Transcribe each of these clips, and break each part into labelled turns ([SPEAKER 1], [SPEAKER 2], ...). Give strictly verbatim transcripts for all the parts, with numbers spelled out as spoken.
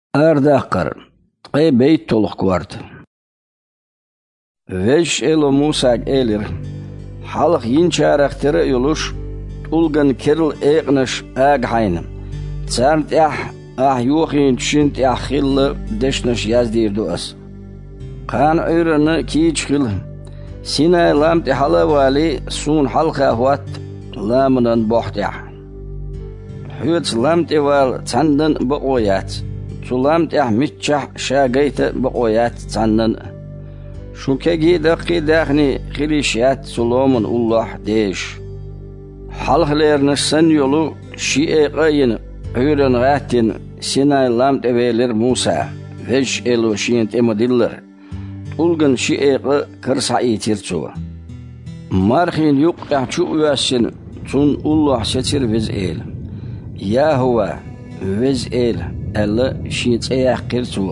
[SPEAKER 1] أرداقر أي بيت طلق كوارت ويش إلو موسى إلير حالق ينشارك تر يلوش تلقن كرل إغنش آق حين تسارت إح أح يوخين تشنت إح خل دشنش يازدير دوأس قان عيرنا كيج خل سينا لامت حلا والي سون حلقة هوات لامنن بوحت إح حيوت لامت وال تندن بقويات سلامت إح متشح شاقيت بقويات تندن شو كجي دقي داخني خليشيات سلومن الله ديش حلق ليرنش سن يولو شيء قاين عيرن غاتين سيناي لامت ويلر موسى فيش إلو شينت إمدلر تلقن شيء كرسعي تيرتو مارخين يقع شو ياسين تون الله ستير وز إيل يا هو وز إيل ألا شيت إيح قرتو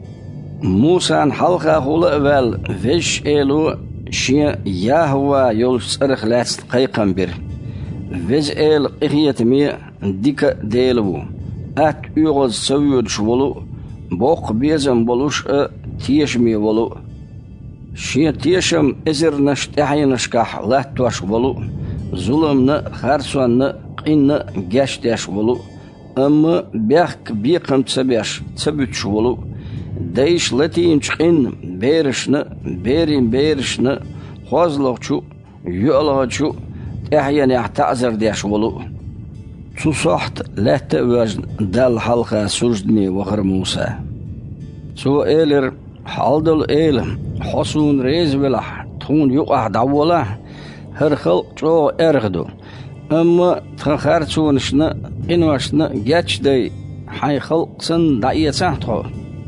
[SPEAKER 1] موسى حلقة هولا وال فيش إيلو شي يا هو يول صرخ لاتس قيقن بير وز إيل قيت مي ديك ديلو أت يغز سويد شولو بوق بيزن بلوش تيش مي ولو شي تيشم إزر نشت إحينشكح لا توش ولو ظلمنا خارسونا قينا جاشتاش ولو أما بيخك بيقم تسبيش تسبيتش ولو دايش لاتين شقين بيرشنا بيرين بيرشنا خوزلوغشو يؤلغشو إحيان يحتعزر ديش ولو تصحت لا تواجن دال حلقة سجدني وخر موسى سو إيلر حالدل إيل حسون ريز بلح تون يقع دولا هر خلق جو إرغدو أما تخارتونشنا إنواشنا جاتش دي حي خلق سن دعية ساحتو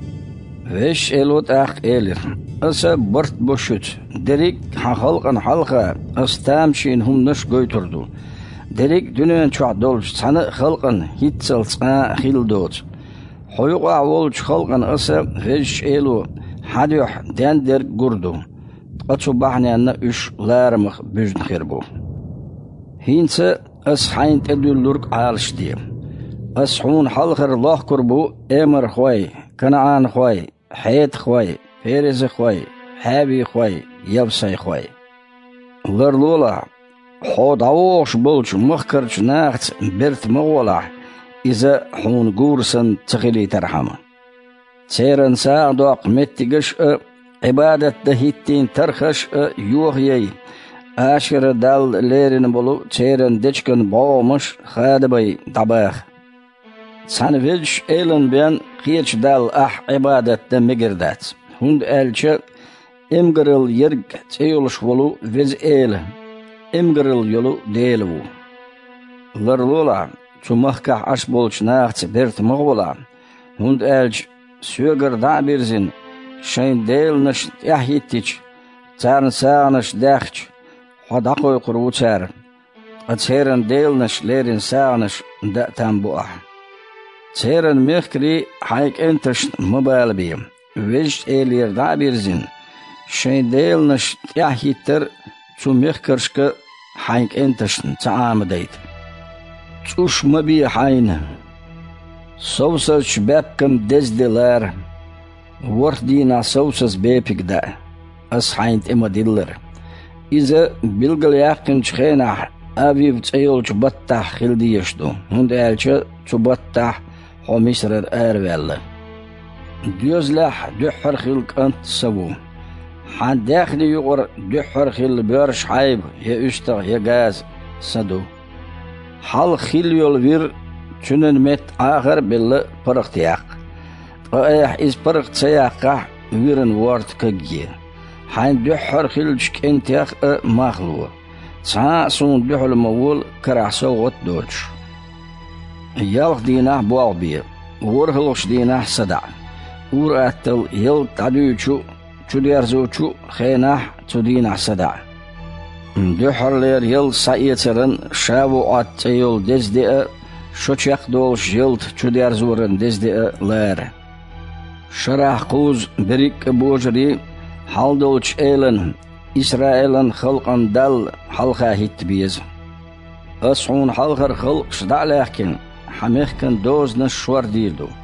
[SPEAKER 1] ويش إلوت أخ إيلر أسا برت بوشت دريك حخلقن حلقة أستامشين هم نش قويتردو دريك دنيان شوع دولش سنة خلقن هيتسل سنة خيل دوت حيوقع ولش خلقن أسا ويش إلو حديوح داندر قردو قطو بحني أنا إش لارمخ بجن خيربو هينسا أس حين تدو اللورك عالش دي أس حون حلقر الله كربو إمر خوي كنعان خوي حيت خوي فيرز خوي حابي خوي يبسي خوي لرلولا حود عوش بولش مخكرش ناخت برت مغولا إذا حون قورسن تخلي ترحمه سيرن ساعدوق متقش عبادة دهيتين ترخش يوغيي آشكر دال ليرن بولو سيرن ديشكن باومش خادبي دباخ سانفيج إيلن بيان خيرش دال أح عبادة دمجردات هند ألش إمغرل يرق تيولش ولو فيز إيل إمغرل يلو ديلو لرلولا تمخكح أشبولش ناخت برت مغولا هند ألش سوغر دعبيرزين شين ديل نش يحيتيش تارن ساغنش داخش حدقو يقرو تار اتسيرن ديل نش ليرن ساغنش دأتان بوح تسيرن ميخكري حيك انتش مبالبي ويجت ايلير دعبيرزين شين ديل نش يحيتر تو ميخكرشك حيك انتش تعامديت توش مبي حين صوصة شبابكم دز دلار ورد دينا صوصة بيبك دا أصحينت إما دلر إذا بلغل يقن شخينح أبيب تأيول شبطح خلدي يشدو هند ألش شبطح حميسر أروال ديوزلح دحر خلق أنت سبو حان داخلي يغر دحر خل بيرش حيب يا أشتغ يا غاز سدو حال خليول وير تشنن مت آخر بل برختياق رأيح إز برخت سياقه ويرن وارد كجي حين دحر خلجك انتياق ماخلو تسعى سون دحل مول كرع سوغت دوتش يالخ ديناه بوالبير ورهلوش ديناه سدع ورأتل يل تعدوشو تديرزوشو خيناه تديناه سدع دحر لير يل سايترن شابو عاد يل دزدئ شوچاق دولش يلت چوديار زورن دزدئ لار شرح قوز بريك بوجري حال دولش ايلن إسرائيلن خلقن دل حلقه هيت بيز أسعون حلقر خلق شدع لكن حميخكن دوز نشور ديردو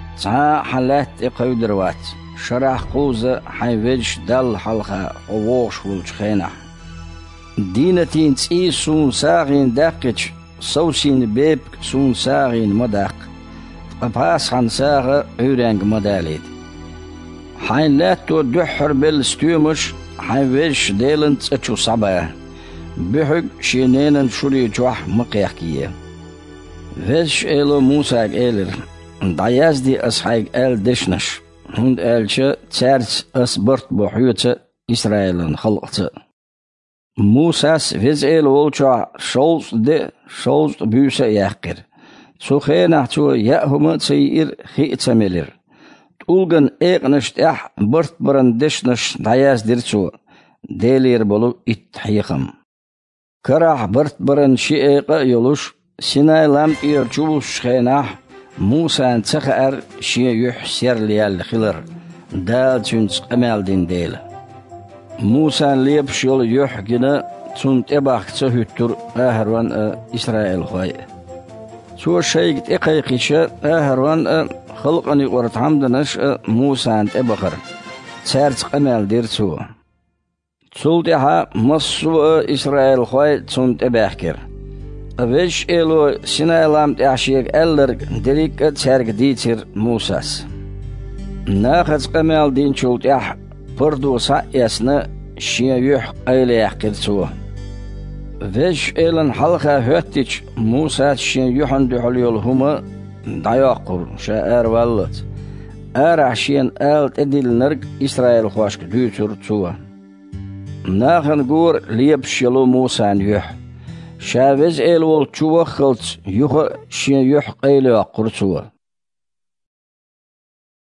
[SPEAKER 1] تا حلات إقيدروات شرح قوزة حيوج دل حلقة ووش والجخينة دينتين تسي سون ساغين داقج سوسين بيب سون ساغين مداق أباس عن ساغ عورانج مداليد حين لا تدحر بالستيومش حيوج ديلنت اتشو صباه بحق شينين شوري جوح مقيحكيه فيش إلو موسى إلر داياز دي أصحيق إل دشنش هند إلش تارس أصبرت بحيوت إسرائيل خلقت موساس فيز إلو ولشا شولز دي شولز بيوسا يحقر سوخينا تو يأهم تسيير خيئت ملر تولغن إيقنش تح برت برن دشنش داياز ديرتو ديلير بلو إتحيقم كراح برت برن شيئيق يلوش سيناي لام إيرجول شخيناح موسى تخأر شي يحسير ليال خلر دال تنس أمال دين ديل موسى ليبش يول يحقنا تنت إباق تهتر أهروان إسرائيل خواي سو شيء إقايقش أهروان خلقني ورت حمدنش موسى إباقر تارت أمال دير سو تسولتها مصو إسرائيل خواي تنت إباقر ويش إلو سينايلام تأشيك ألر دليك تسارك ديتر موساس ناخذ قمال دين شولت أح بردو سايسنا شيا يح أيلي يحكرتوه ويش إلن حلقة هاتيش موساس شيا يحن دحليول هما داياقر شاعر والت أرح شيان آلت إدل نرق إسرائيل خواشك ديتر توه ناخن قور ليبشلو موسان يح شاوز إلول تشوه خلط يخ شين يح قيلوا قرصوه